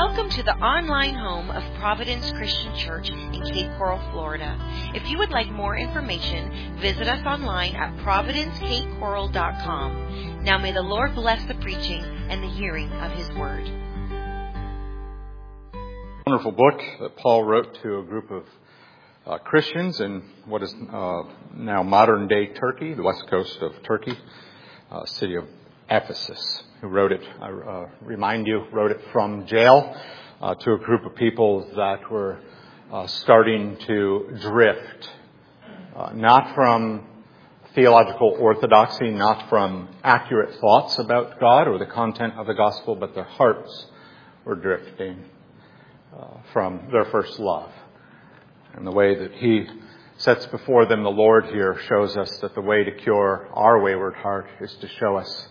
Welcome to the online home of Providence Christian Church in Cape Coral, Florida. If you would like more information, visit us online at providencecapecoral.com. Now may the Lord bless the preaching and the hearing of His Word. Wonderful book that Paul wrote to a group of Christians in what is now modern-day Turkey, the west coast of Turkey, city of Ephesus. Who wrote it, I remind you, wrote it from jail to a group of people that were starting to drift, not from theological orthodoxy, not from accurate thoughts about God or the content of the gospel, but their hearts were drifting from their first love. And the way that he sets before them the Lord here shows us that the way to cure our wayward heart is to show us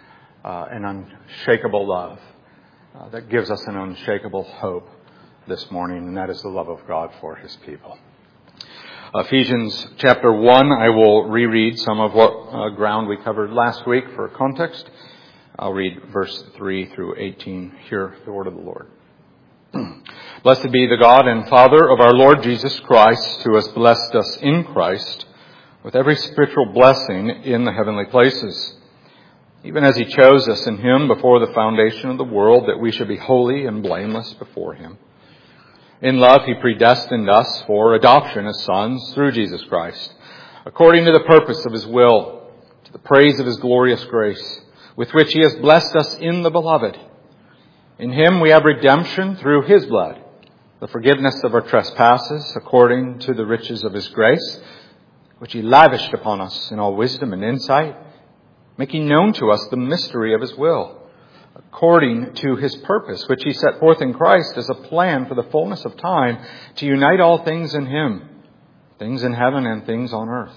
an unshakable love that gives us an unshakable hope this morning, and that is the love of God for His people. Ephesians chapter 1, I will reread some of what ground we covered last week for context. I'll read verse 3 through 18. Hear the word of the Lord. Blessed be the God and Father of our Lord Jesus Christ, who has blessed us in Christ with every spiritual blessing in the heavenly places, even as He chose us in Him before the foundation of the world, that we should be holy and blameless before Him. In love He predestined us for adoption as sons through Jesus Christ, according to the purpose of His will, to the praise of His glorious grace, with which He has blessed us in the Beloved. In Him we have redemption through His blood, the forgiveness of our trespasses, according to the riches of His grace, which He lavished upon us in all wisdom and insight, making known to us the mystery of His will, according to His purpose, which He set forth in Christ as a plan for the fullness of time, to unite all things in Him, things in heaven and things on earth.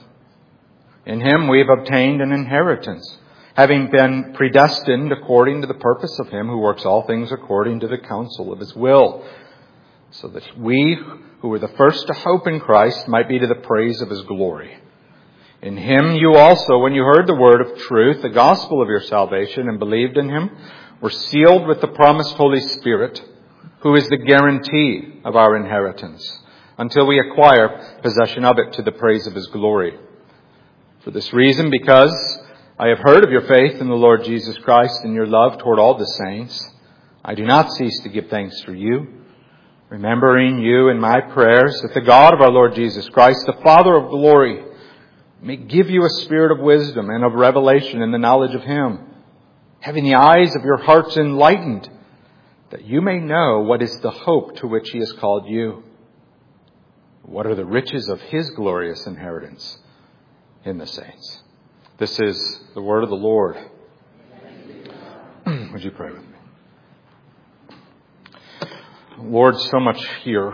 In Him we have obtained an inheritance, having been predestined according to the purpose of Him who works all things according to the counsel of His will, so that we who were the first to hope in Christ might be to the praise of His glory. In Him you also, when you heard the word of truth, the gospel of your salvation, and believed in Him, were sealed with the promised Holy Spirit, who is the guarantee of our inheritance, until we acquire possession of it to the praise of His glory. For this reason, because I have heard of your faith in the Lord Jesus Christ and your love toward all the saints, I do not cease to give thanks for you, remembering you in my prayers, that the God of our Lord Jesus Christ, the Father of glory, may give you a spirit of wisdom and of revelation in the knowledge of Him, having the eyes of your hearts enlightened, that you may know what is the hope to which He has called you, what are the riches of His glorious inheritance in the saints. This is the word of the Lord. Would you pray with me? Lord, so much here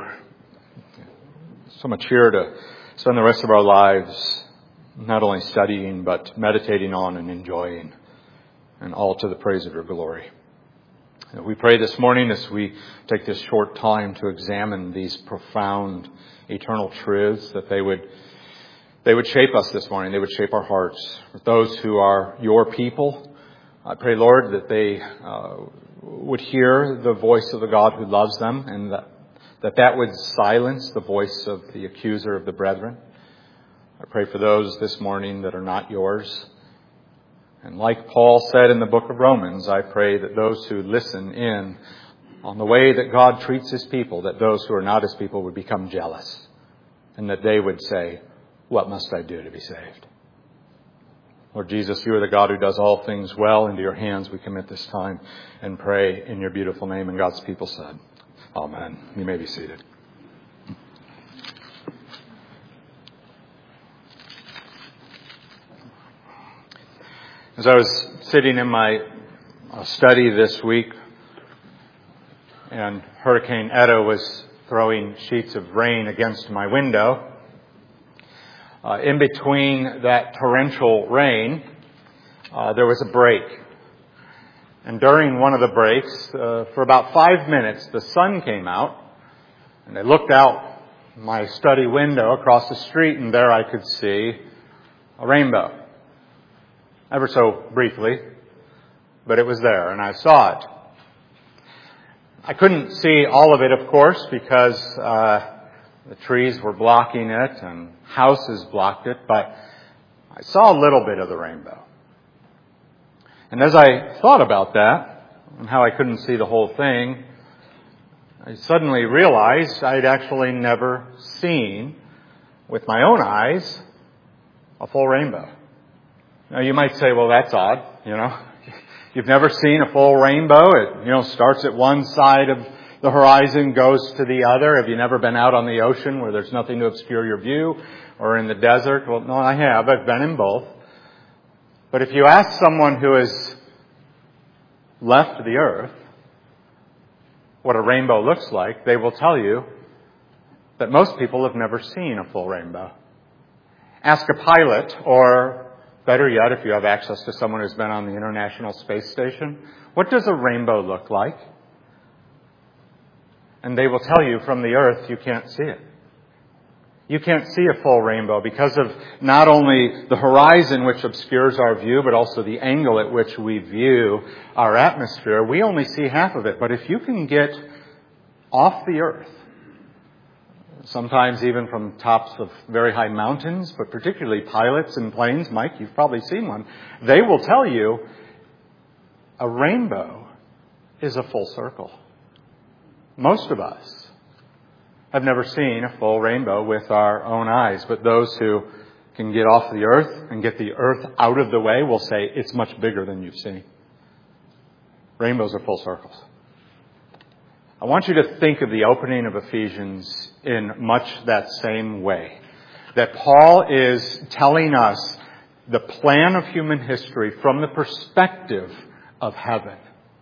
to spend the rest of our lives not only studying, but meditating on and enjoying, and all to the praise of your glory. And we pray this morning as we take this short time to examine these profound eternal truths, that they would shape us this morning. They would shape our hearts. For those who are your people, I pray, Lord, that they would hear the voice of the God who loves them, and that would silence the voice of the accuser of the brethren. I pray for those this morning that are not yours. And like Paul said in the book of Romans, I pray that those who listen in on the way that God treats His people, that those who are not His people would become jealous, and that they would say, what must I do to be saved? Lord Jesus, you are the God who does all things well. Into your hands we commit this time and pray in your beautiful name. And God's people said, Amen. You may be seated. As I was sitting in my study this week, and Hurricane Eta was throwing sheets of rain against my window, in between that torrential rain, there was a break. And during one of the breaks, for about 5 minutes, the sun came out, and I looked out my study window across the street, and there I could see a rainbow. Ever so briefly, but it was there, and I saw it. I couldn't see all of it, of course, because the trees were blocking it and houses blocked it, but I saw a little bit of the rainbow. And as I thought about that and how I couldn't see the whole thing, I suddenly realized I'd actually never seen, with my own eyes, a full rainbow. Now you might say, well, that's odd, You've never seen a full rainbow. It, starts at one side of the horizon, goes to the other. Have you never been out on the ocean where there's nothing to obscure your view? Or in the desert? Well, no, I have. I've been in both. But if you ask someone who has left the earth what a rainbow looks like, they will tell you that most people have never seen a full rainbow. Ask a pilot, or better yet, if you have access to someone who's been on the International Space Station, what does a rainbow look like? And they will tell you from the earth you can't see it. You can't see a full rainbow because of not only the horizon which obscures our view, but also the angle at which we view our atmosphere. We only see half of it. But if you can get off the earth, sometimes even from tops of very high mountains, but particularly pilots in planes, Mike, you've probably seen one, they will tell you a rainbow is a full circle. Most of us have never seen a full rainbow with our own eyes, but those who can get off the earth and get the earth out of the way will say it's much bigger than you've seen. Rainbows are full circles. I want you to think of the opening of Ephesians in much that same way. That Paul is telling us the plan of human history from the perspective of heaven.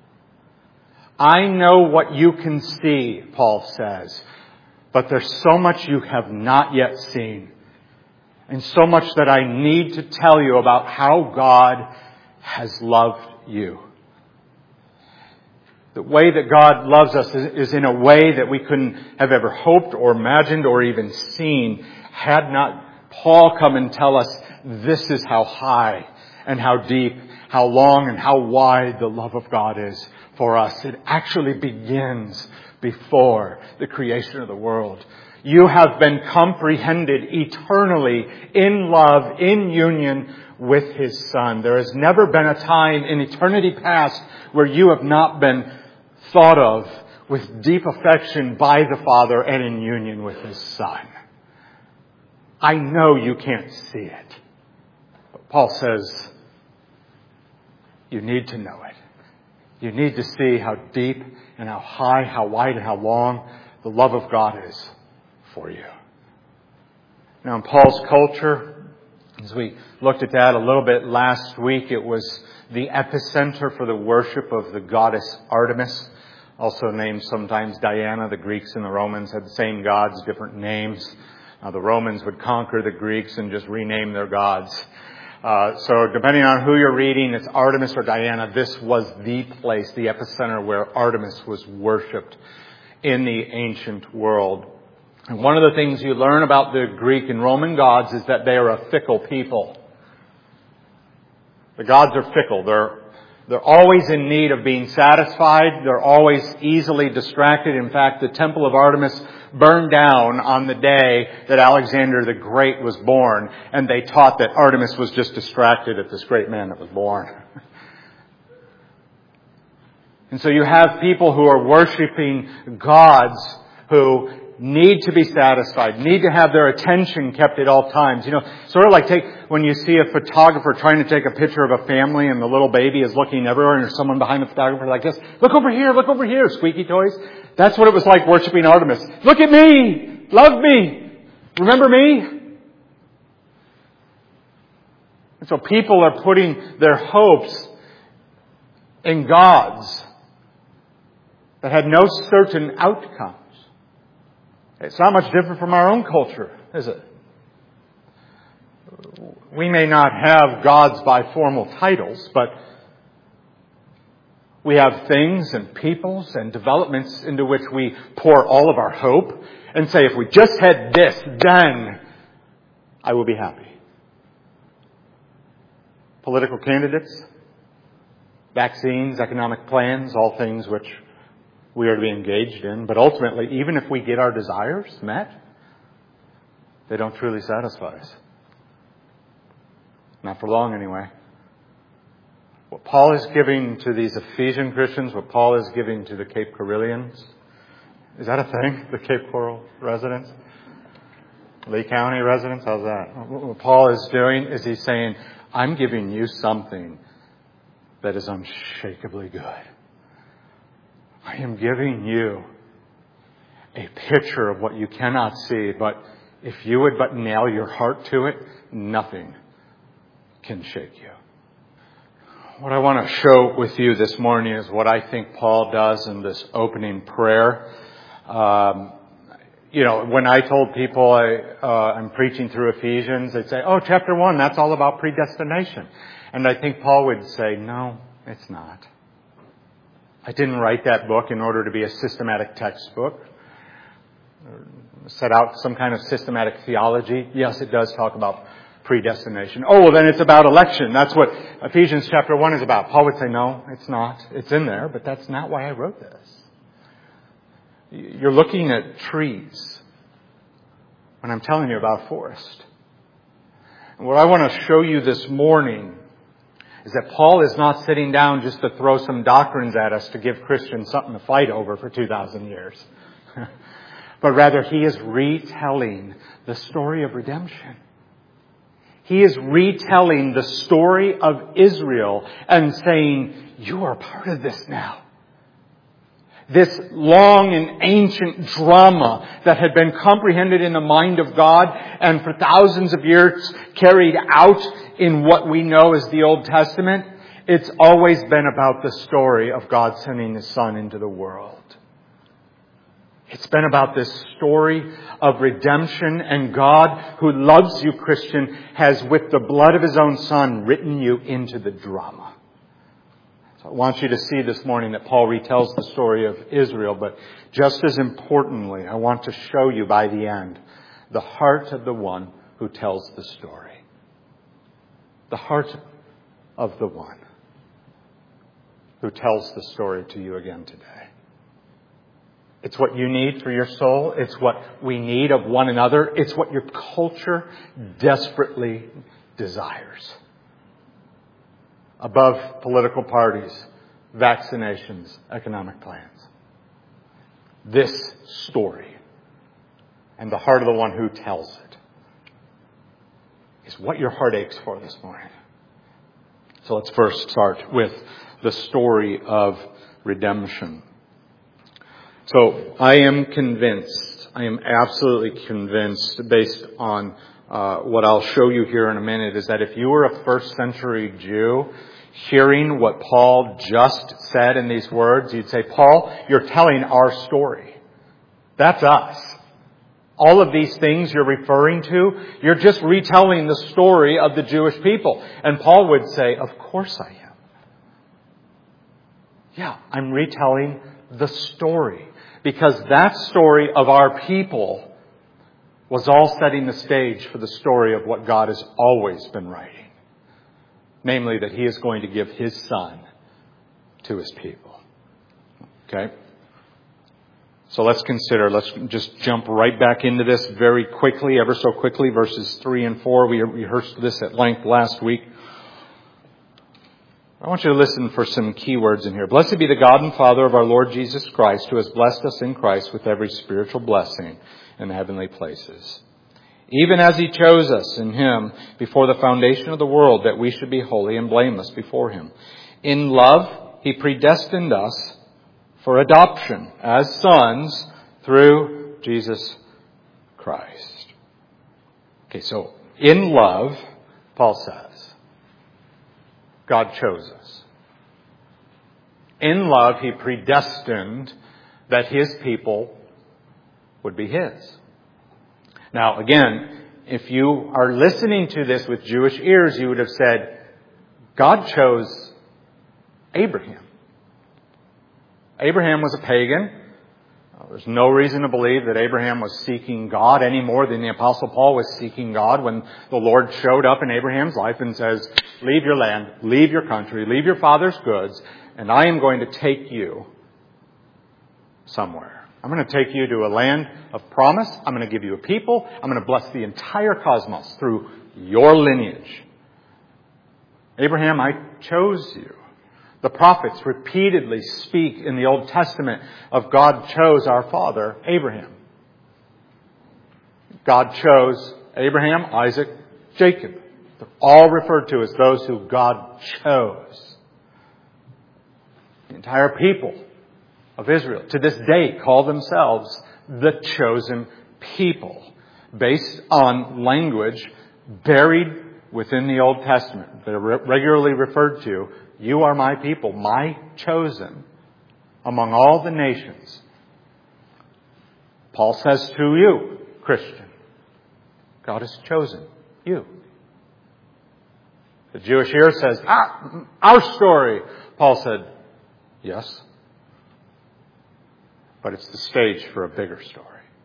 I know what you can see, Paul says, but there's so much you have not yet seen. And so much that I need to tell you about how God has loved you. The way that God loves us is in a way that we couldn't have ever hoped or imagined or even seen had not Paul come and tell us this is how high and how deep, how long and how wide the love of God is for us. It actually begins before the creation of the world. You have been comprehended eternally in love, in union with His Son. There has never been a time in eternity past where you have not been thought of with deep affection by the Father and in union with His Son. I know you can't see it. But Paul says, you need to know it. You need to see how deep and how high, how wide and how long the love of God is for you. Now in Paul's culture, as we looked at that a little bit last week, it was the epicenter for the worship of the goddess Artemis, also named sometimes Diana. The Greeks and the Romans had the same gods, different names. The Romans would conquer the Greeks and just rename their gods. So depending on who you're reading, it's Artemis or Diana. This was the place, the epicenter where Artemis was worshipped in the ancient world. And one of the things you learn about the Greek and Roman gods is that they are a fickle people. The gods are fickle. They're always in need of being satisfied. They're always easily distracted. In fact, the Temple of Artemis burned down on the day that Alexander the Great was born. And they taught that Artemis was just distracted at this great man that was born. And so you have people who are worshiping gods who need to be satisfied, need to have their attention kept at all times. Sort of like when you see a photographer trying to take a picture of a family and the little baby is looking everywhere and there's someone behind the photographer like this, look over here, squeaky toys. That's what it was like worshiping Artemis. Look at me! Love me! Remember me? And so people are putting their hopes in gods that had no certain outcome. It's not much different from our own culture, is it? We may not have gods by formal titles, but we have things and peoples and developments into which we pour all of our hope and say, if we just had this, then I will be happy. Political candidates, vaccines, economic plans, all things which we are to be engaged in. But ultimately, even if we get our desires met, they don't truly satisfy us. Not for long, anyway. What Paul is giving to these Ephesian Christians, what Paul is giving to the Cape Coralians, is that a thing? The Cape Coral residents? Lee County residents? How's that? What Paul is doing is he's saying, I'm giving you something that is unshakably good. I am giving you a picture of what you cannot see, but if you would but nail your heart to it, nothing can shake you. What I want to show with you this morning is what I think Paul does in this opening prayer. When I told people I'm preaching through Ephesians, they'd say, chapter 1, that's all about predestination. And I think Paul would say, no, it's not. I didn't write that book in order to be a systematic textbook, or set out some kind of systematic theology. Yes, it does talk about predestination. Then it's about election. That's what Ephesians chapter 1 is about. Paul would say, no, it's not. It's in there, but that's not why I wrote this. You're looking at trees when I'm telling you about a forest. And what I want to show you this morning is that Paul is not sitting down just to throw some doctrines at us to give Christians something to fight over for 2,000 years. But rather, he is retelling the story of redemption. He is retelling the story of Israel and saying, you are part of this now. This long and ancient drama that had been comprehended in the mind of God and for thousands of years carried out in what we know as the Old Testament, it's always been about the story of God sending His Son into the world. It's been about this story of redemption, and God, who loves you, Christian, has with the blood of His own Son written you into the drama. So I want you to see this morning that Paul retells the story of Israel, but just as importantly, I want to show you by the end the heart of the one who tells the story. The heart of the one who tells the story to you again today. It's what you need for your soul. It's what we need of one another. It's what your culture desperately desires. Above political parties, vaccinations, economic plans. This story and the heart of the one who tells it is what your heart aches for this morning. So let's first start with the story of redemption. So I am absolutely convinced, based on what I'll show you here in a minute, is that if you were a first century Jew, hearing what Paul just said in these words, you'd say, Paul, you're telling our story. That's us. All of these things you're referring to, you're just retelling the story of the Jewish people. And Paul would say, of course I am. Yeah, I'm retelling the story. Because that story of our people was all setting the stage for the story of what God has always been writing. Namely, that He is going to give His Son to His people. Okay? So let's just jump right back into this very quickly, ever so quickly, verses 3 and 4. We rehearsed this at length last week. I want you to listen for some key words in here. Blessed be the God and Father of our Lord Jesus Christ, who has blessed us in Christ with every spiritual blessing in the heavenly places. Even as He chose us in Him before the foundation of the world, that we should be holy and blameless before Him. In love, He predestined us for adoption as sons through Jesus Christ. Okay, so in love, Paul says, God chose us. In love, He predestined that His people would be His. Now, again, if you are listening to this with Jewish ears, you would have said, God chose Abraham. Abraham was a pagan. There's no reason to believe that Abraham was seeking God any more than the Apostle Paul was seeking God when the Lord showed up in Abraham's life and says, leave your land, leave your country, leave your father's goods, and I am going to take you somewhere. I'm going to take you to a land of promise. I'm going to give you a people. I'm going to bless the entire cosmos through your lineage. Abraham, I chose you. The prophets repeatedly speak in the Old Testament of God chose our father, Abraham. God chose Abraham, Isaac, Jacob. They're all referred to as those who God chose. The entire people of Israel to this day call themselves the chosen people, based on language buried within the Old Testament. They're regularly referred to, you are my people, my chosen among all the nations. Paul says to you, Christian, God has chosen you. The Jewish ear says, our story. Paul said, yes. But it's the stage for a bigger story.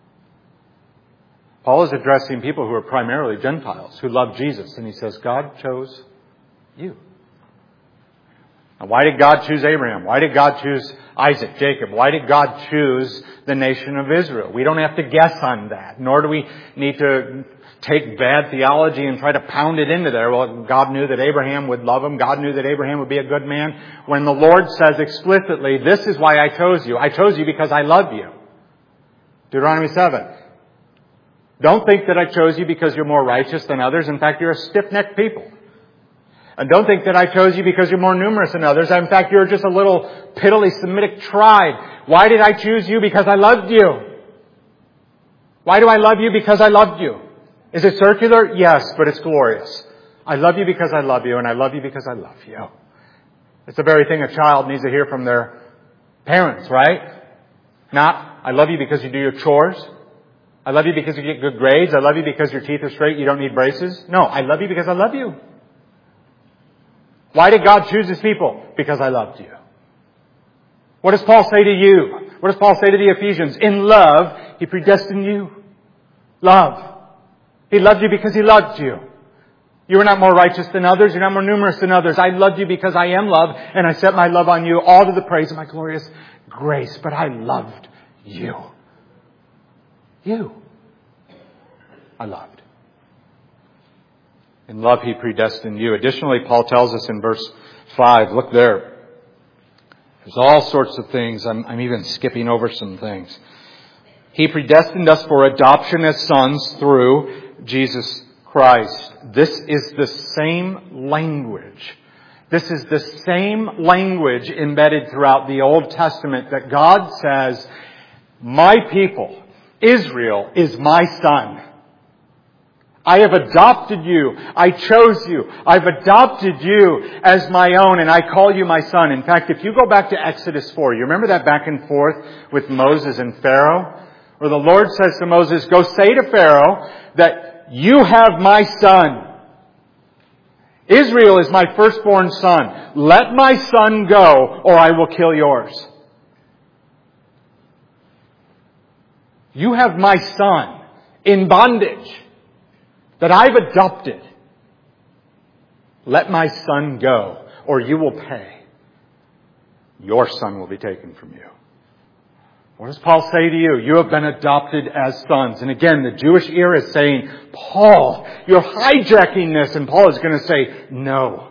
Paul is addressing people who are primarily Gentiles, who love Jesus. And he says, God chose you. Now, why did God choose Abraham? Why did God choose Isaac, Jacob? Why did God choose the nation of Israel? We don't have to guess on that, nor do we need to take bad theology and try to pound it into there. Well, God knew that Abraham would love him. God knew that Abraham would be a good man. When the Lord says explicitly, this is why I chose you. I chose you because I love you. Deuteronomy 7. Don't think that I chose you because you're more righteous than others. In fact, you're a stiff-necked people. And don't think that I chose you because you're more numerous than others. In fact, you're just a little piddly Semitic tribe. Why did I choose you? Because I loved you. Why do I love you? Because I loved you. Is it circular? Yes, but it's glorious. I love you because I love you, and I love you because I love you. It's the very thing a child needs to hear from their parents, right? Not, I love you because you do your chores. I love you because you get good grades. I love you because your teeth are straight, you don't need braces. No, I love you because I love you. Why did God choose His people? Because I loved you. What does Paul say to you? What does Paul say to the Ephesians? In love, He predestined you. Love. He loved you because He loved you. You are not more righteous than others. You're not more numerous than others. I loved you because I am love, and I set my love on you, all to the praise of my glorious grace. But I loved you. You. I loved. In love, He predestined you. Additionally, Paul tells us in verse 5, look there. There's all sorts of things. I'm even skipping over some things. He predestined us for adoption as sons through Jesus Christ. This is the same language. This is the same language embedded throughout the Old Testament that God says, my people, Israel, is my son. I have adopted you. I chose you. I've adopted you as my own, and I call you my son. In fact, if you go back to Exodus 4, you remember that back and forth with Moses and Pharaoh? Where the Lord says to Moses, go say to Pharaoh that you have my son. Israel is my firstborn son. Let my son go, or I will kill yours. You have my son in bondage that I've adopted. Let my son go, or you will pay. Your son will be taken from you. What does Paul say to you? You have been adopted as sons. And again, the Jewish ear is saying, Paul, you're hijacking this. And Paul is going to say, no.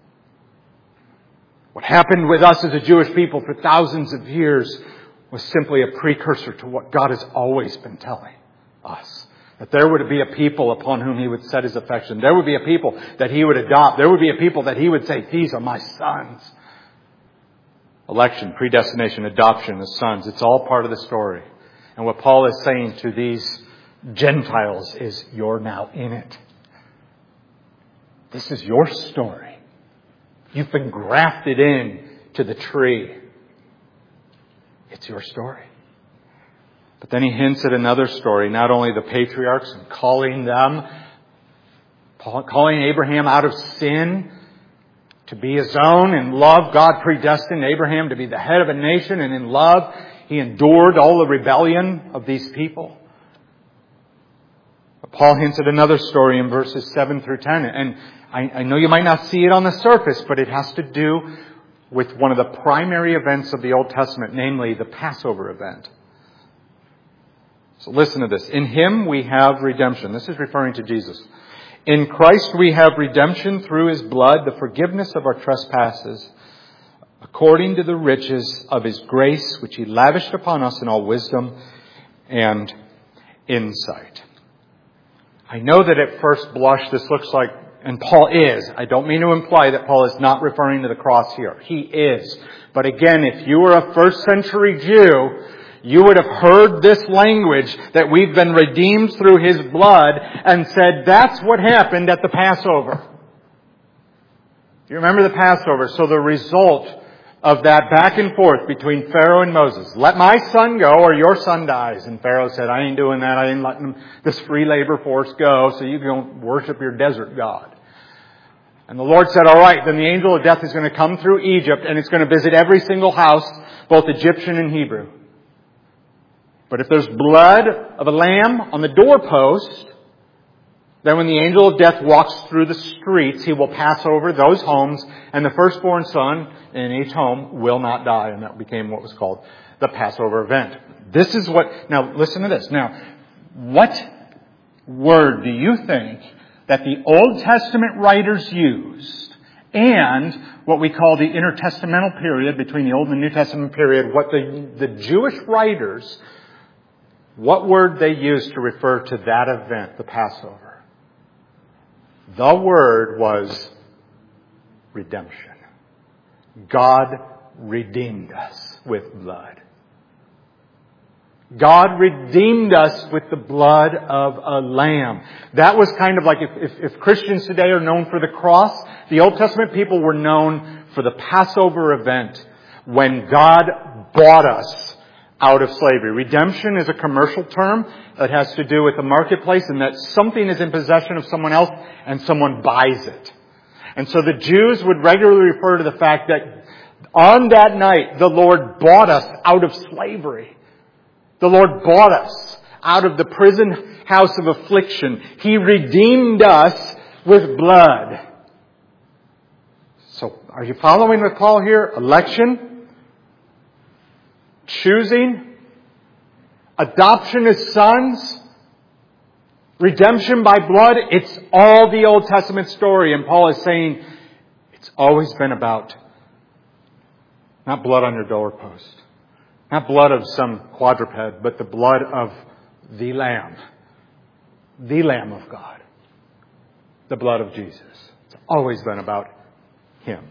What happened with us as a Jewish people for thousands of years was simply a precursor to what God has always been telling us. That there would be a people upon whom He would set His affection. There would be a people that He would adopt. There would be a people that He would say, these are my sons. Election, predestination, adoption as sons. It's all part of the story. And what Paul is saying to these Gentiles is, you're now in it. This is your story. You've been grafted in to the tree. It's your story. But then he hints at another story, not only the patriarchs and calling Abraham out of sin to be his own. In love, God predestined Abraham to be the head of a nation, and in love, He endured all the rebellion of these people. But Paul hints at another story in verses 7 through 10, and I know you might not see it on the surface, but it has to do with one of the primary events of the Old Testament, namely the Passover event. So listen to this. In Him we have redemption. This is referring to Jesus. In Christ we have redemption through His blood, the forgiveness of our trespasses, according to the riches of His grace, which He lavished upon us in all wisdom and insight. I know that at first blush this looks like, and Paul is. I don't mean to imply that Paul is not referring to the cross here. He is. But again, if you were a first century Jew, you would have heard this language that we've been redeemed through His blood and said, that's what happened at the Passover. You remember the Passover? So the result of that back and forth between Pharaoh and Moses, let my son go or your son dies. And Pharaoh said, I ain't doing that. I ain't letting this free labor force go, so you can worship your desert god. And the Lord said, all right, then the angel of death is going to come through Egypt and it's going to visit every single house, both Egyptian and Hebrew. But if there's blood of a lamb on the doorpost, then when the angel of death walks through the streets, he will pass over those homes, and the firstborn son in each home will not die. And that became what was called the Passover event. This is what, now listen to this. Now, what word do you think that the Old Testament writers used, and what we call the intertestamental period between the Old and New Testament period, what the Jewish writers, what word they used to refer to that event, the Passover? The word was redemption. God redeemed us with blood. God redeemed us with the blood of a lamb. That was kind of like if Christians today are known for the cross, the Old Testament people were known for the Passover event when God bought us out of slavery. Redemption is a commercial term that has to do with the marketplace and that something is in possession of someone else and someone buys it. And so the Jews would regularly refer to the fact that on that night the Lord bought us out of slavery. The Lord bought us out of the prison house of affliction. He redeemed us with blood. So, are you following with Paul here? Election, choosing, adoption as sons, redemption by blood. It's all the Old Testament story. And Paul is saying it's always been about not blood on your doorpost. Not blood of some quadruped, but the blood of the Lamb. The Lamb of God. The blood of Jesus. It's always been about Him.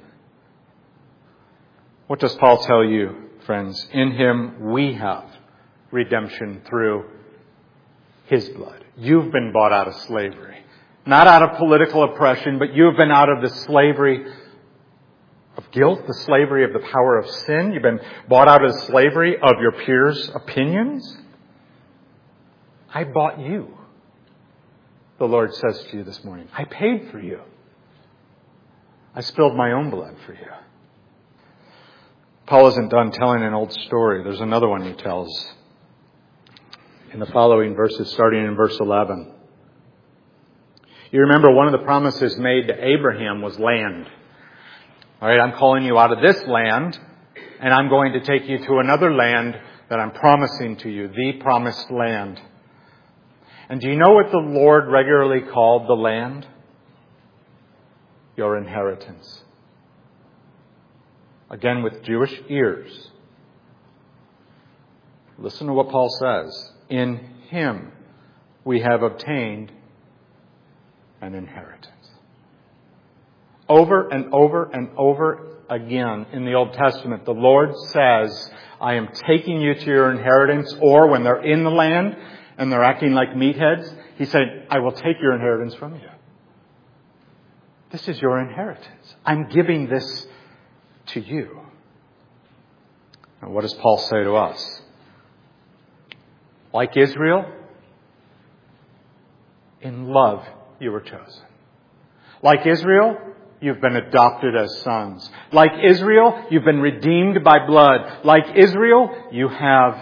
What does Paul tell you, friends? In Him we have redemption through His blood. You've been bought out of slavery. Not out of political oppression, but you have been out of the slavery of guilt, the slavery of the power of sin. You've been bought out of the slavery of your peers' opinions. I bought you, the Lord says to you this morning. I paid for you. I spilled my own blood for you. Paul isn't done telling an old story. There's another one he tells in the following verses, starting in verse 11. You remember one of the promises made to Abraham was land. All right, I'm calling you out of this land, and I'm going to take you to another land that I'm promising to you, the promised land. And do you know what the Lord regularly called the land? Your inheritance. Again, with Jewish ears. Listen to what Paul says. In Him we have obtained an inheritance. Over and over and over again in the Old Testament, the Lord says, I am taking you to your inheritance. Or when they're in the land and they're acting like meatheads, He said, I will take your inheritance from you. This is your inheritance. I'm giving this to you. And what does Paul say to us? Like Israel, in love you were chosen. Like Israel, you've been adopted as sons. Like Israel, you've been redeemed by blood. Like Israel, you have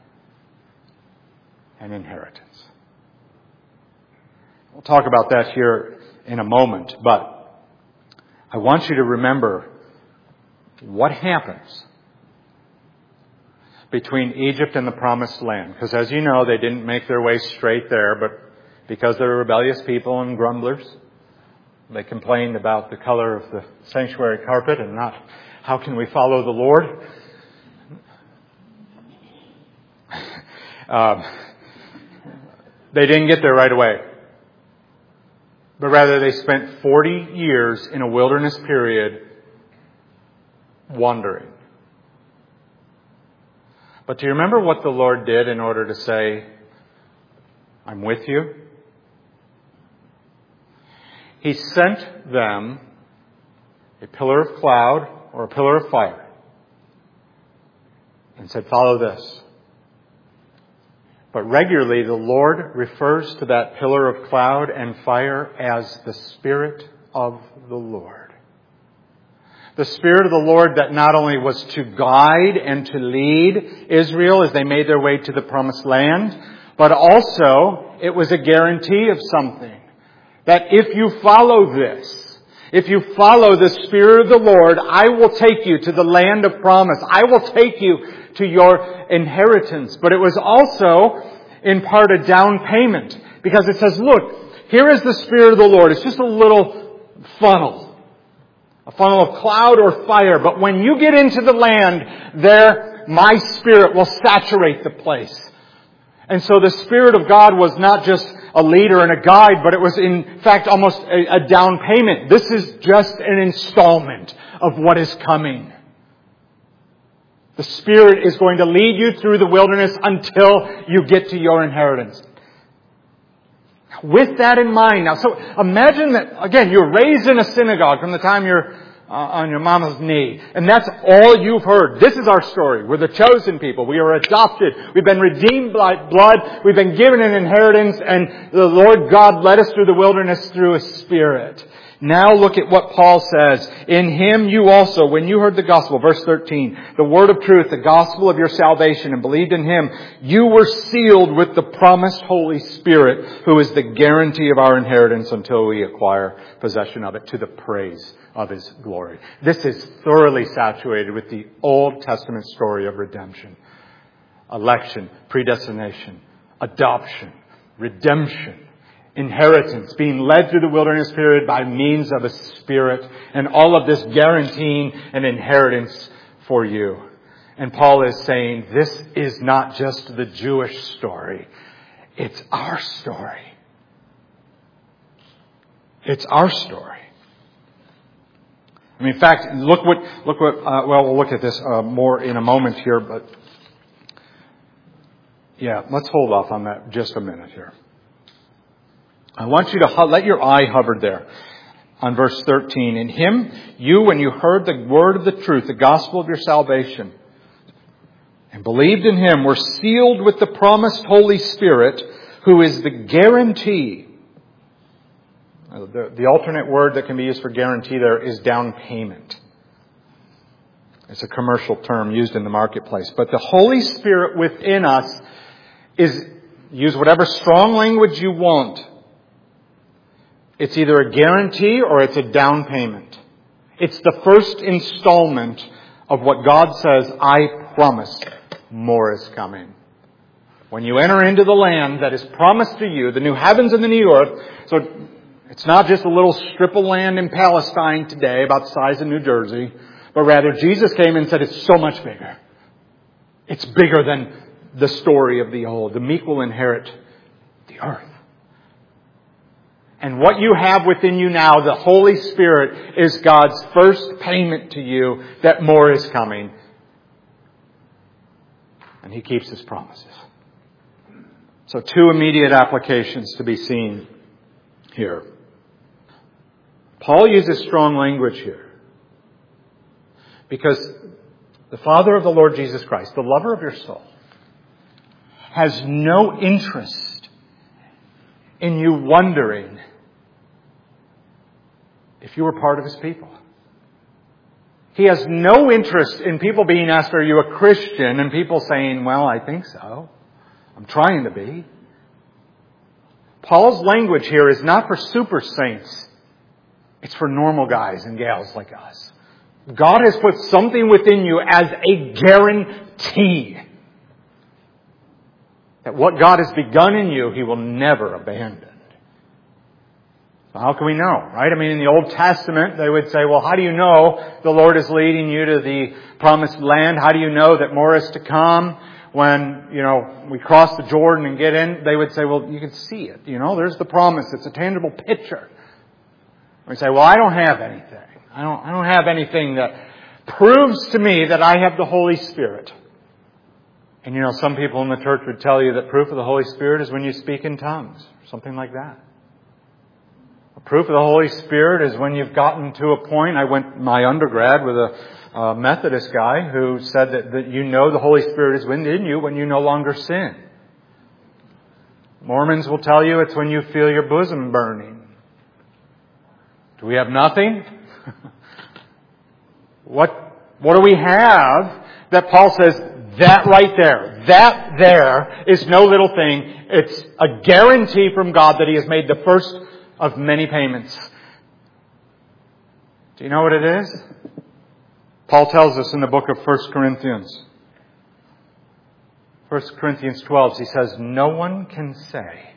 an inheritance. We'll talk about that here in a moment, but I want you to remember what happens between Egypt and the Promised Land. Because as you know, they didn't make their way straight there, but because they're rebellious people and grumblers, they complained about the color of the sanctuary carpet and not how can we follow the Lord. They didn't get there right away. But rather they spent 40 years in a wilderness period wandering. But do you remember what the Lord did in order to say, I'm with you? He sent them a pillar of cloud or a pillar of fire and said, follow this. But regularly the Lord refers to that pillar of cloud and fire as the Spirit of the Lord. The Spirit of the Lord that not only was to guide and to lead Israel as they made their way to the Promised Land, but also it was a guarantee of something. That if you follow this, if you follow the Spirit of the Lord, I will take you to the land of promise. I will take you to your inheritance. But it was also in part a down payment. Because it says, look, here is the Spirit of the Lord. It's just a little funnel. A funnel of cloud or fire. But when you get into the land, there my Spirit will saturate the place. And so the Spirit of God was not just a leader and a guide, but it was in fact almost a down payment. This is just an installment of what is coming. The Spirit is going to lead you through the wilderness until you get to your inheritance. With that in mind, now, so imagine that, again, you're raised in a synagogue from the time you're on your mama's knee. And that's all you've heard. This is our story. We're the chosen people. We are adopted. We've been redeemed by blood. We've been given an inheritance. And the Lord God led us through the wilderness through His Spirit. Now look at what Paul says. In Him you also, when you heard the gospel, verse 13, the word of truth, the gospel of your salvation, and believed in Him, you were sealed with the promised Holy Spirit, who is the guarantee of our inheritance until we acquire possession of it, to the praise of His glory. This is thoroughly saturated with the Old Testament story of redemption. Election, predestination, adoption, redemption, inheritance, being led through the wilderness period by means of a Spirit, and all of this guaranteeing an inheritance for you. And Paul is saying this is not just the Jewish story. It's our story. It's our story. I mean, in fact, look what, well, we'll look at this more in a moment here, but yeah, let's hold off on that just a minute here. I want you to let your eye hover there on verse 13. In Him, you, when you heard the word of the truth, the gospel of your salvation, and believed in Him, were sealed with the promised Holy Spirit, who is the guarantee. The alternate word that can be used for guarantee there is down payment. It's a commercial term used in the marketplace. But the Holy Spirit within us is, use whatever strong language you want, it's either a guarantee or it's a down payment. It's the first installment of what God says, I promise more is coming. When you enter into the land that is promised to you, the new heavens and the new earth, so it's not just a little strip of land in Palestine today about the size of New Jersey, but rather Jesus came and said it's so much bigger. It's bigger than the story of the old. The meek will inherit the earth. And what you have within you now, the Holy Spirit, is God's first payment to you that more is coming. And He keeps His promises. So 2 immediate applications to be seen here. Paul uses strong language here. Because the Father of the Lord Jesus Christ, the lover of your soul, has no interest in you wondering if you were part of His people. He has no interest in people being asked, are you a Christian? And people saying, well, I think so. I'm trying to be. Paul's language here is not for super saints. It's for normal guys and gals like us. God has put something within you as a guarantee that what God has begun in you, He will never abandon. So how can we know, right? I mean, in the Old Testament, they would say, well, how do you know the Lord is leading you to the promised land? How do you know that more is to come? When, we cross the Jordan and get in, they would say, well, you can see it. There's the promise. It's a tangible picture. We say, well, I don't have anything. I don't have anything that proves to me that I have the Holy Spirit. And some people in the church would tell you that proof of the Holy Spirit is when you speak in tongues, something like that. Proof of the Holy Spirit is when you've gotten to a point. I went my undergrad with a Methodist guy who said that the Holy Spirit is within you when you no longer sin. Mormons will tell you it's when you feel your bosom burning. Do we have nothing? What do we have that Paul says, that right there is no little thing. It's a guarantee from God that He has made the first of many payments. Do you know what it is? Paul tells us in the book of 1 Corinthians. 1 Corinthians 12, he says, no one can say,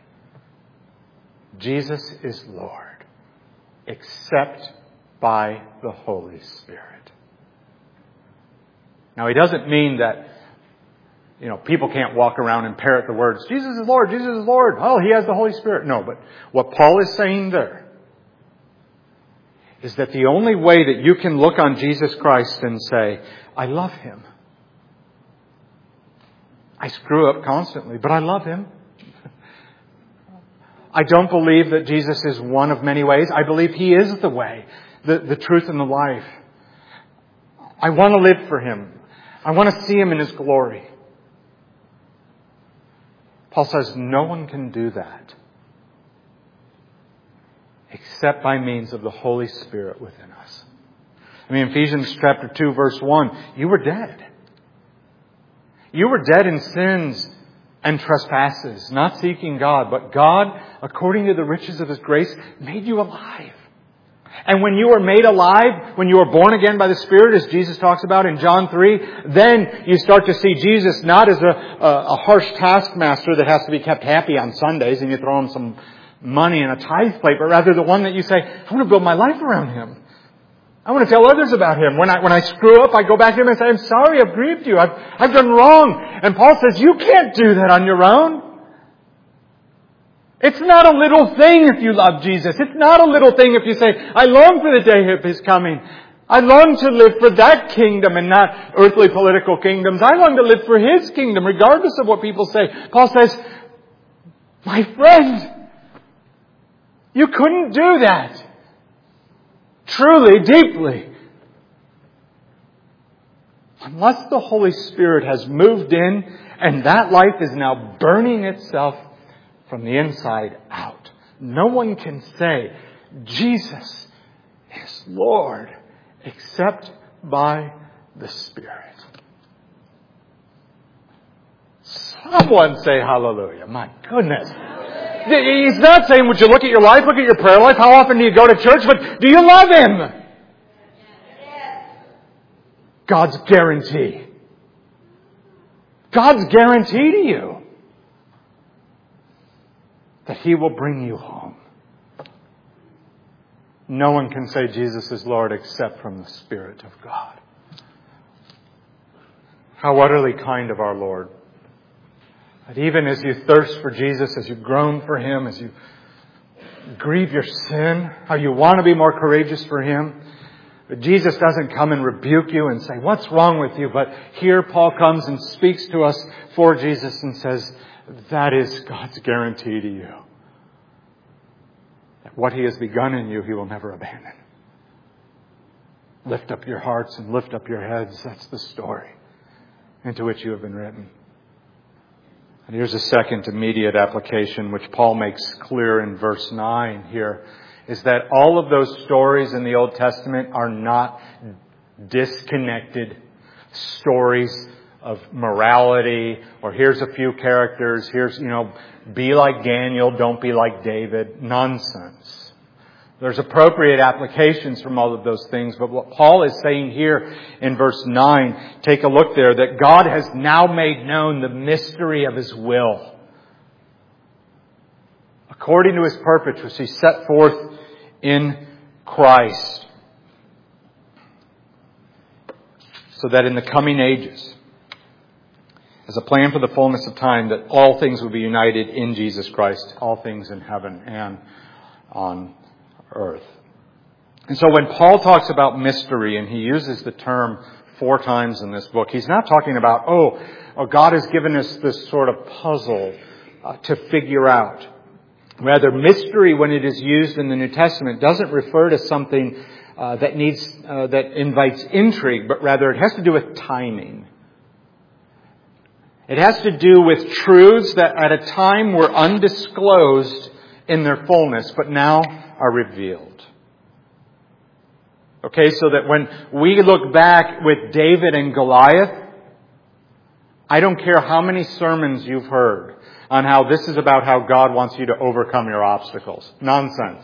Jesus is Lord, except by the Holy Spirit. Now, he doesn't mean that, people can't walk around and parrot the words, Jesus is Lord, Jesus is Lord. Oh, He has the Holy Spirit. No, but what Paul is saying there is that the only way that you can look on Jesus Christ and say, I love Him. I screw up constantly, but I love Him. I don't believe that Jesus is one of many ways. I believe He is the way, the truth, and the life. I want to live for Him. I want to see Him in His glory. Paul says no one can do that except by means of the Holy Spirit within us. I mean, Ephesians chapter 2, verse 1, you were dead. You were dead in sins and trespasses, not seeking God, but God, according to the riches of His grace, made you alive. And when you were made alive, when you were born again by the Spirit, as Jesus talks about in John 3, then you start to see Jesus not as a harsh taskmaster that has to be kept happy on Sundays and you throw Him some money in a tithe plate, but rather the one that you say, I want to build my life around Him. I want to tell others about Him. When I screw up, I go back to Him and say, I'm sorry, I've grieved you. I've done wrong. And Paul says, you can't do that on your own. It's not a little thing if you love Jesus. It's not a little thing if you say, I long for the day of His coming. I long to live for that kingdom and not earthly political kingdoms. I long to live for His kingdom regardless of what people say. Paul says, my friend, you couldn't do that. Truly, deeply. Unless the Holy Spirit has moved in and that life is now burning itself from the inside out. No one can say, Jesus is Lord, except by the Spirit. Someone say hallelujah. My goodness. He's not saying, would you look at your life, look at your prayer life, how often do you go to church, but do you love Him? God's guarantee. God's guarantee to you that He will bring you home. No one can say Jesus is Lord except from the Spirit of God. How utterly kind of our Lord. That even as you thirst for Jesus, as you groan for Him, as you grieve your sin, how you want to be more courageous for Him, but Jesus doesn't come and rebuke you and say, what's wrong with you? But here Paul comes and speaks to us for Jesus and says, that is God's guarantee to you. That what He has begun in you, He will never abandon. Lift up your hearts and lift up your heads. That's the story into which you have been written. And here's a second immediate application, which Paul makes clear in verse 9 here, is that all of those stories in the Old Testament are not disconnected stories of morality, or here's a few characters, here's, be like Daniel, don't be like David. Nonsense. There's appropriate applications from all of those things. But what Paul is saying here in verse 9, take a look there, that God has now made known the mystery of His will, according to His purpose, which He set forth in Christ, so that in the coming ages, as a plan for the fullness of time, that all things will be united in Jesus Christ, all things in heaven and on earth. And so when Paul talks about mystery, and he uses the term 4 times in this book, he's not talking about, God has given us this sort of puzzle to figure out. Rather, mystery, when it is used in the New Testament, doesn't refer to something that invites intrigue, but rather it has to do with timing. It has to do with truths that at a time were undisclosed in their fullness, but now are revealed. Okay, so that when we look back with David and Goliath, I don't care how many sermons you've heard on how this is about how God wants you to overcome your obstacles. Nonsense.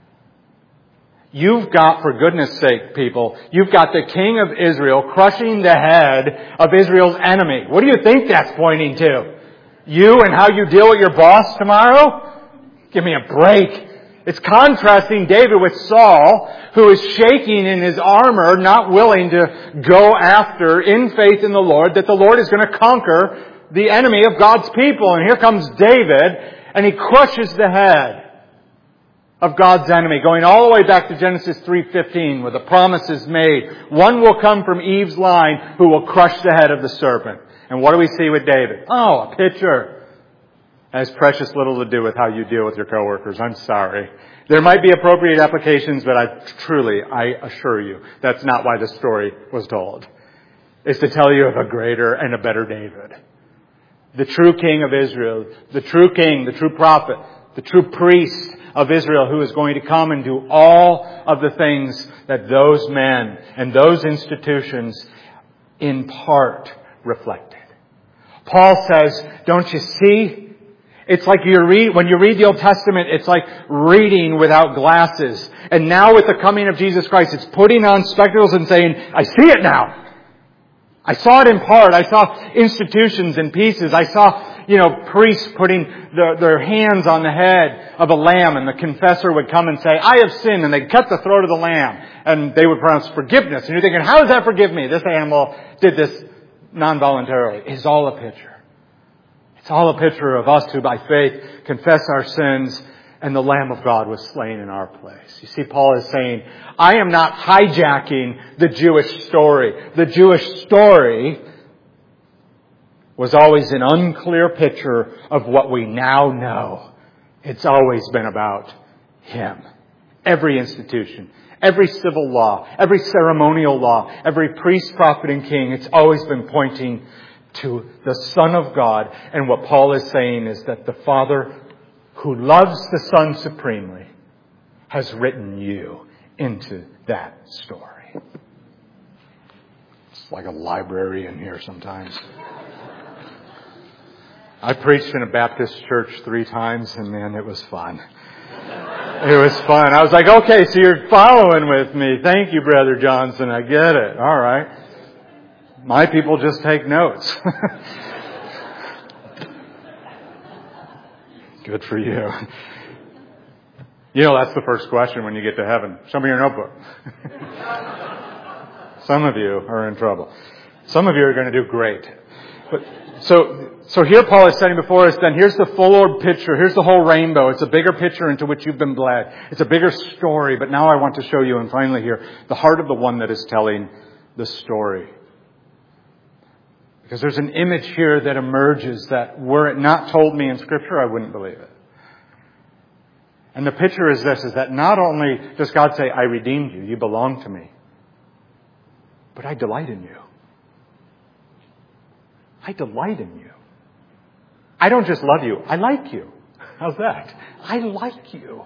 You've got, for goodness sake, people, you've got the king of Israel crushing the head of Israel's enemy. What do you think that's pointing to? You and how you deal with your boss tomorrow? Give me a break. It's contrasting David with Saul, who is shaking in his armor, not willing to go after, in faith in the Lord, that the Lord is going to conquer the enemy of God's people. And here comes David, and he crushes the head of God's enemy, going all the way back to Genesis 3:15, where the promise is made. One will come from Eve's line who will crush the head of the serpent. And what do we see with David? A picture. It has precious little to do with how you deal with your coworkers. I'm sorry. There might be appropriate applications, but I assure you, that's not why the story was told. It's to tell you of a greater and a better David. The true king of Israel, the true king, the true prophet, the true priest of Israel, who is going to come and do all of the things that those men and those institutions in part reflected. Paul says, don't you see? It's like when you read the Old Testament, it's like reading without glasses. And now with the coming of Jesus Christ, it's putting on spectacles and saying, I see it now. I saw it in part. I saw institutions in pieces. I saw, priests putting their hands on the head of a lamb, and the confessor would come and say, I have sinned, and they'd cut the throat of the lamb, and they would pronounce forgiveness. And you're thinking, how does that forgive me? This animal did this non-voluntarily. It's all a picture. It's all a picture of us who by faith confess our sins, and the Lamb of God was slain in our place. You see, Paul is saying, I am not hijacking the Jewish story. The Jewish story was always an unclear picture of what we now know. It's always been about Him. Every institution, every civil law, every ceremonial law, every priest, prophet, and king, it's always been pointing to the Son of God. And what Paul is saying is that the Father, who loves the Son supremely, has written you into that story. It's like a library in here sometimes. I preached in a Baptist church 3 times, and man, it was fun. It was fun. I was like, okay, so you're following with me. Thank you, Brother Johnson. I get it. All right. My people just take notes. Good for you. That's the first question when you get to heaven. Show me your notebook. Some of you are in trouble. Some of you are going to do great. But so here Paul is setting before us, then here's the full orb picture. Here's the whole rainbow. It's a bigger picture into which you've been bled. It's a bigger story. But now I want to show you, and finally here, the heart of the one that is telling the story. Because there's an image here that emerges that were it not told me in Scripture, I wouldn't believe it. And the picture is this, is that not only does God say, I redeemed you, you belong to me, but I delight in you. I delight in you. I don't just love you, I like you. How's that? I like you.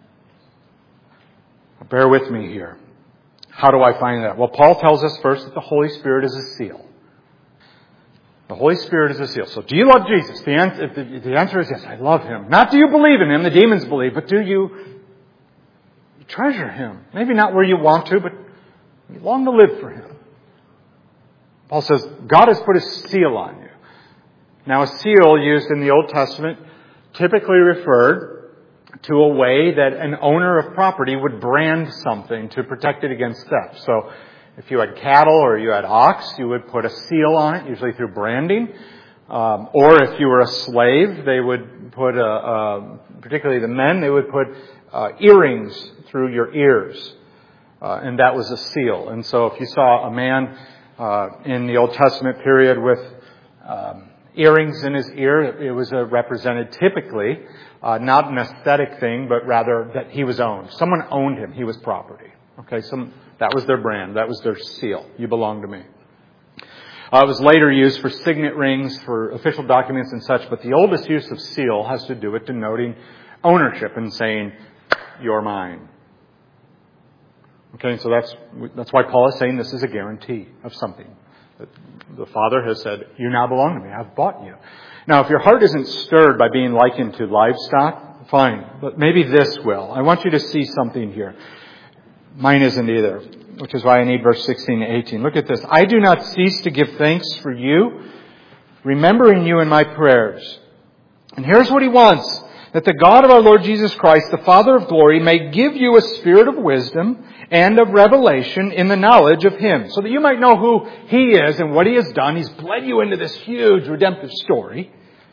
Bear with me here. How do I find that? Well, Paul tells us first that the Holy Spirit is a seal. The Holy Spirit is a seal. So do you love Jesus? The answer is yes, I love Him. Not do you believe in Him, the demons believe, but do you treasure Him. Maybe not where you want to, but you long to live for Him. Paul says, God has put a seal on you. Now, a seal used in the Old Testament typically referred to a way that an owner of property would brand something to protect it against theft. So, if you had cattle or you had ox, you would put a seal on it, usually through branding. Or if you were a slave, they would put, particularly the men, they would put earrings through your ears. And that was a seal. And so if you saw a man in the Old Testament period with earrings in his ear, it was represented typically not an aesthetic thing, but rather that he was owned. Someone owned him. He was property. Okay, that was their brand. That was their seal. You belong to me. It was later used for signet rings, for official documents and such, but the oldest use of seal has to do with denoting ownership and saying, you're mine. Okay, so that's why Paul is saying this is a guarantee of something. That the Father has said, you now belong to me. I've bought you. Now, if your heart isn't stirred by being likened to livestock, fine. But maybe this will. I want you to see something here. Mine isn't either, which is why I need verse 16 to 18. Look at this. I do not cease to give thanks for you, remembering you in my prayers. And here's what he wants. That the God of our Lord Jesus Christ, the Father of glory, may give you a spirit of wisdom and of revelation in the knowledge of Him, so that you might know who He is and what He has done. He's bled you into this huge redemptive story.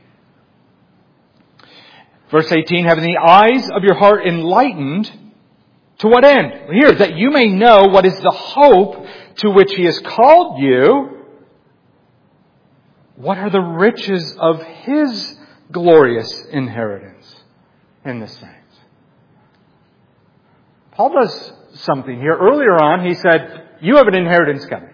Verse 18, having the eyes of your heart enlightened, to what end? Here, that you may know what is the hope to which He has called you. What are the riches of His glorious inheritance in the saints? Paul does something here. Earlier on, he said, you have an inheritance coming.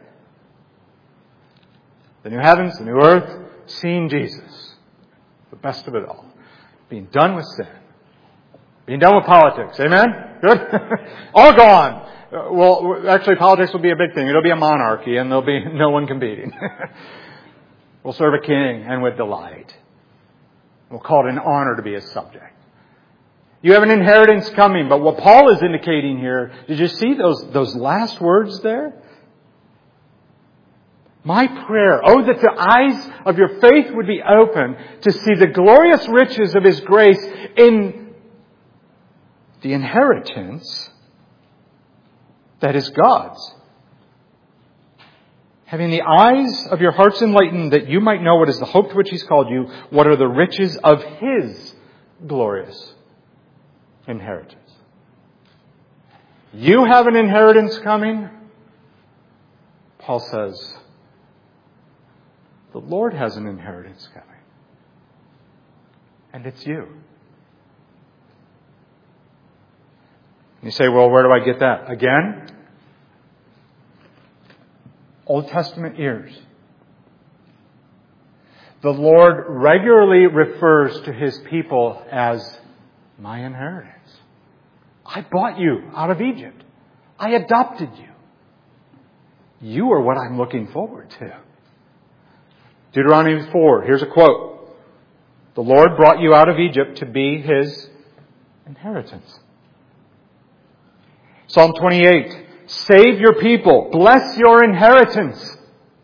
The new heavens, the new earth, seeing Jesus. The best of it all. Being done with sin. Being done with politics. Amen? Good? All gone. Well, actually, politics will be a big thing. It'll be a monarchy, and there'll be no one competing. We'll serve a king, and with delight. We'll call it an honor to be His subject. You have an inheritance coming, but what Paul is indicating here, did you see those last words there? My prayer, that the eyes of your faith would be open to see the glorious riches of His grace in the inheritance that is God's. Having the eyes of your hearts enlightened, that you might know what is the hope to which He's called you, what are the riches of His glorious inheritance. You have an inheritance coming. Paul says, the Lord has an inheritance coming. And it's you. You say, well, where do I get that? Again, Old Testament ears. The Lord regularly refers to His people as my inheritance. I bought you out of Egypt. I adopted you. You are what I'm looking forward to. Deuteronomy 4, here's a quote. The Lord brought you out of Egypt to be His inheritance. Psalm 28, save your people, bless your inheritance.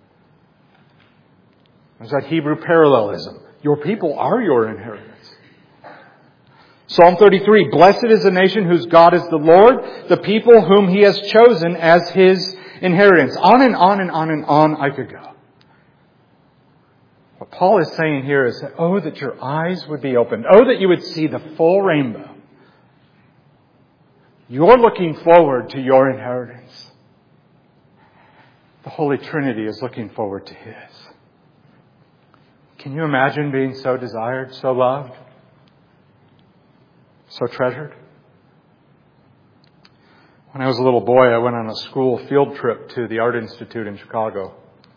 There's that Hebrew parallelism. Your people are your inheritance. Psalm 33, blessed is the nation whose God is the Lord, the people whom He has chosen as His inheritance. On and on and on and on I could go. What Paul is saying here is that, that your eyes would be opened. That you would see the full rainbow. You're looking forward to your inheritance. The Holy Trinity is looking forward to His. Can you imagine being so desired, so loved, so treasured? When I was a little boy, I went on a school field trip to the Art Institute in Chicago.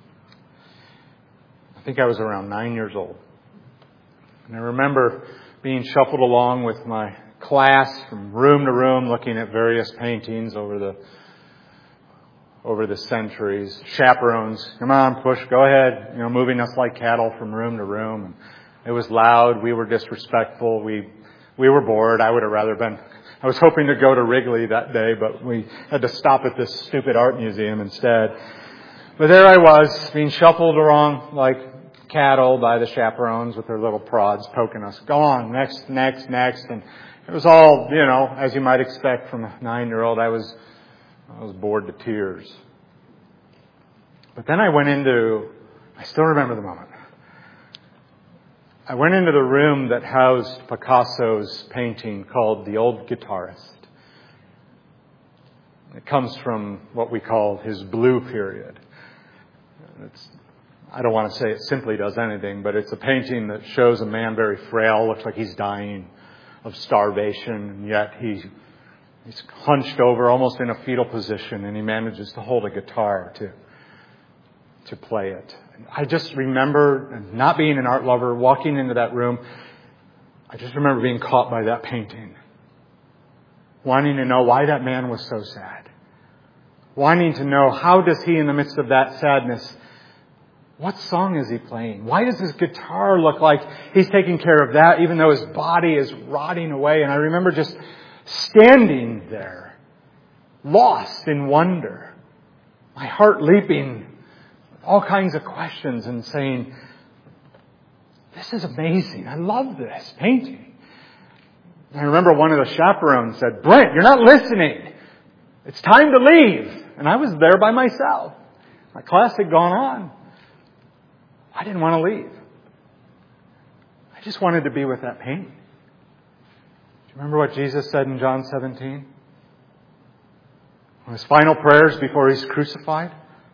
I think I was around 9 years old. And I remember being shuffled along with my class from room to room, looking at various paintings over the centuries. Chaperones, come on, push, go ahead. Moving us like cattle from room to room. And it was loud. We were disrespectful. We were bored. I would have rather been I was hoping to go to Wrigley that day, but we had to stop at this stupid art museum instead. But there I was, being shuffled around like cattle by the chaperones with their little prods poking us. Go on, next. And it was all, as you might expect from a 9-year-old, I was bored to tears. But then I still remember the moment. I went into the room that housed Picasso's painting called The Old Guitarist. It comes from what we call his blue period. I don't want to say it simply does anything, but it's a painting that shows a man very frail, looks like he's dying of starvation, and yet he's hunched over almost in a fetal position, and he manages to hold a guitar to play it. I just remember, not being an art lover, walking into that room, I just remember being caught by that painting. Wanting to know why that man was so sad. Wanting to know, how does he, in the midst of that sadness, what song is he playing? Why does his guitar look like he's taking care of that, even though his body is rotting away? And I remember just standing there, lost in wonder, my heart leaping, all kinds of questions, and saying, this is amazing. I love this painting. And I remember one of the chaperones said, Brent, you're not listening. It's time to leave. And I was there by myself. My class had gone on. I didn't want to leave. I just wanted to be with that painting. Do you remember what Jesus said in John 17? On his final prayers before he's crucified?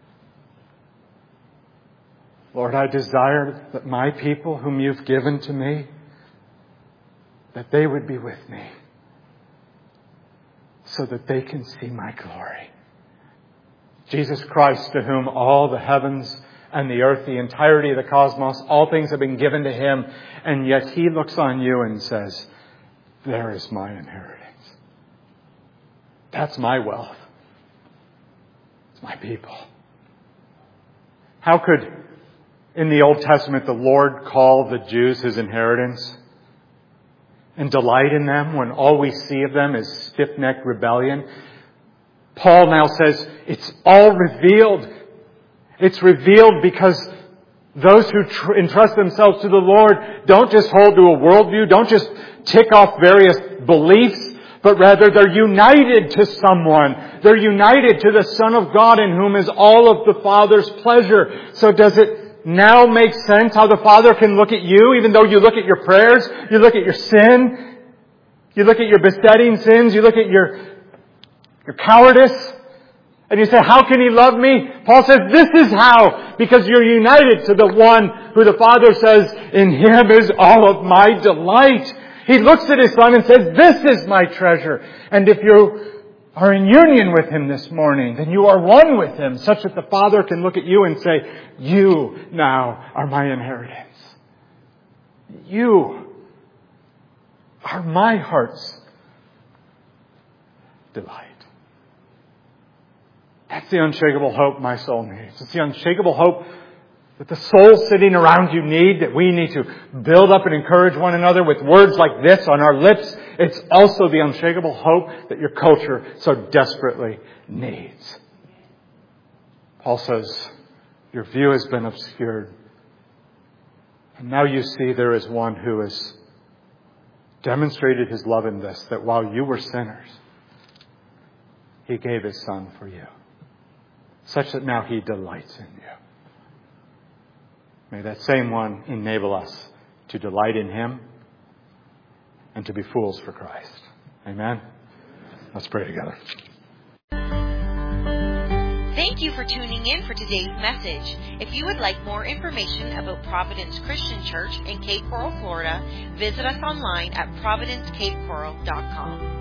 Lord, I desire that my people whom you've given to me, that they would be with me, so that they can see my glory. Jesus Christ, to whom all the heavens and the earth, the entirety of the cosmos, all things have been given to him, and yet he looks on you and says, there is my inheritance. That's my wealth. It's my people. How could, in the Old Testament, the Lord call the Jews his inheritance and delight in them when all we see of them is stiff-necked rebellion? Paul now says it's all revealed. It's revealed because those who entrust themselves to the Lord don't just hold to a worldview, don't just tick off various beliefs, but rather they're united to someone. They're united to the Son of God, in whom is all of the Father's pleasure. So does it now make sense how the Father can look at you, even though you look at your prayers, you look at your sin, you look at your besetting sins, you look at your cowardice, and you say, how can he love me? Paul says, this is how, because you're united to the one who the Father says, in him is all of my delight. He looks at his Son and says, this is my treasure. And if you are in union with him this morning, then you are one with him, such that the Father can look at you and say, you now are my inheritance. You are my heart's delight. That's the unshakable hope my soul needs. It's the unshakable hope that the souls sitting around you need, that we need to build up and encourage one another with words like this on our lips. It's also the unshakable hope that your culture so desperately needs. Paul says, your view has been obscured. And now you see there is one who has demonstrated his love in this, that while you were sinners, he gave his Son for you, such that now he delights in you. May that same one enable us to delight in him and to be fools for Christ. Amen? Let's pray together. Thank you for tuning in for today's message. If you would like more information about Providence Christian Church in Cape Coral, Florida, visit us online at providencecapecoral.com.